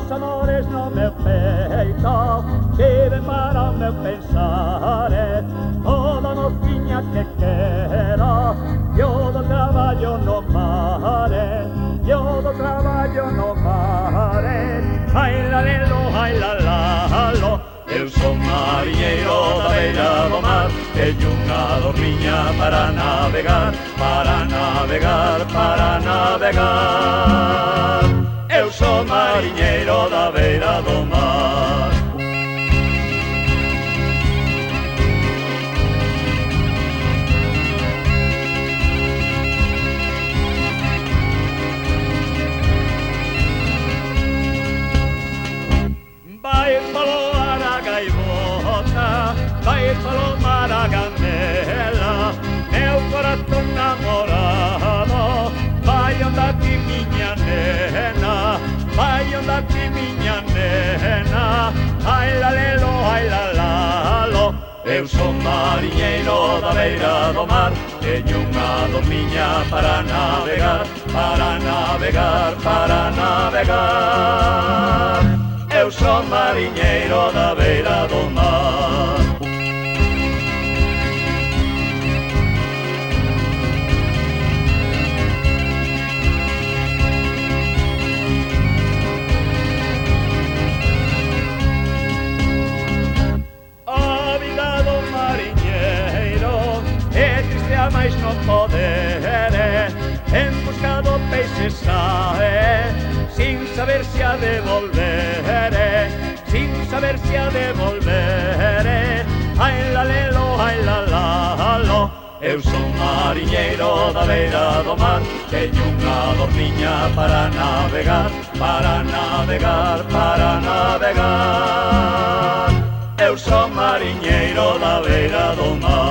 os amores no meu peito viven para o meu pensar, toda notiña que quero, yo do traballo no mare, yo do traballo no mare. Ai la lelo, ai la lalo, eu son mariñeiro da beira do mar, teño unha dormiña para navegar, para navegar, para navegar. Eu son mariñeiro da beira do mar. Vai polo mar a gaivota, vai polo mar a gandela, meu corazón namorado, vai andar ti miña nena, vai andar ti miña nena. Ai la lelo, ai la lalo, eu son mariñeiro da beira do mar, teño unha dormiña para navegar, para navegar, para navegar. Eu son mariñeiro da beira do mar. A vida do mariñeiro é triste a máis non poder, en busca do peixe sae, sin saber se a devolver, sin saber se a devolver. Ai la lelo, ai la lalo, eu son mariñeiro da beira do mar, teño unha dormiña para navegar, para navegar, para navegar. Eu son mariñeiro da beira do mar.